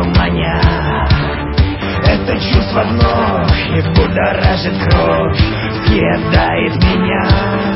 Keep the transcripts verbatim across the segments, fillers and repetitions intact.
маня. Это чувство вновь и будоражит кровь, съедает меня.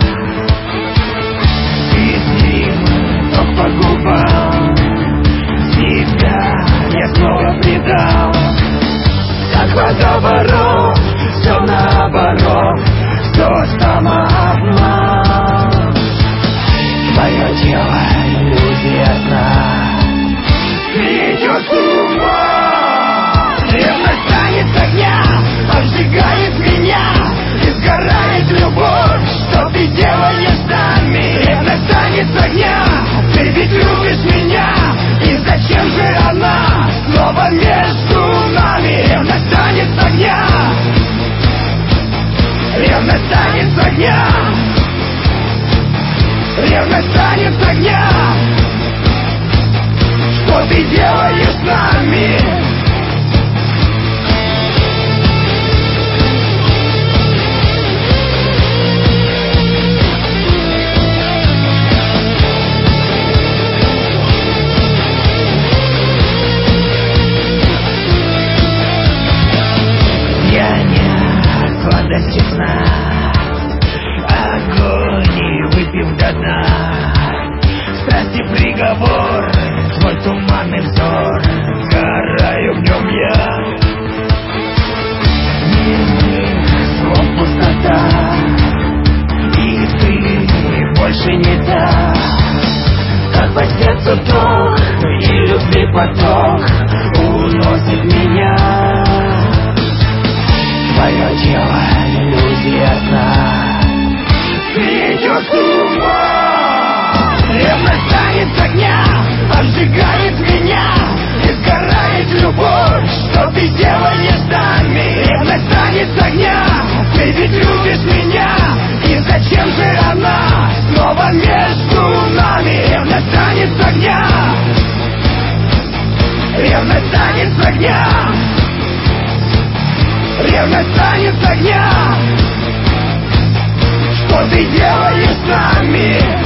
И с ним ток по губам, себя я снова предал. Как водоворот, все наоборот, все самообман. Твое тело иллюзия сна, ты идешь с ума. Ревность танец огня, обжигает меня, и сгорает любовь, что ты делаешь с нами. Ревность танец огня, ты ведь любишь меня, и зачем же она снова между нами? Ревность танец огня, ревность танец огня, ревность танец огня. Что ты делаешь с нами? Я не сладости сна, огонь выпив до дна. Страсти приговор, твой туманный взор, сгораю в нем я. Немых слов пустота, и ты больше не та. Как по сердцу ток, и любви поток уносит меня. Твое тело иллюзия сна, ты идешь с ума. Ревность танец огня, обжигает меня, и сгорает любовь, что ты делаешь с нами. Ревность танец огня, ты ведь любишь меня, и зачем же она снова между нами? Ревность танец огня, ревность танец огня, ревность танец огня. Что ты делаешь с нами?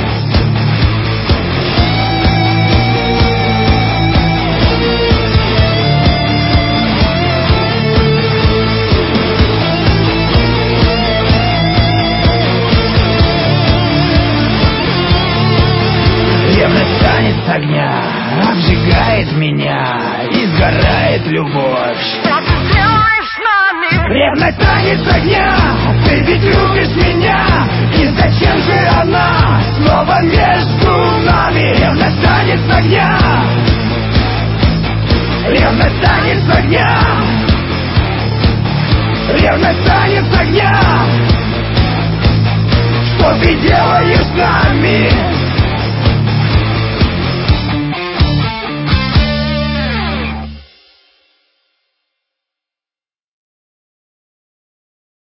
Ревность танец огня, обжигает меня, и сгорает любовь. Что ты делаешь с нами? Ревность танец огня, ты ведь любишь меня, и зачем же она снова между нами? Ревность танец огня, ревность танец огня, ревность танец огня. Что ты делаешь с нами?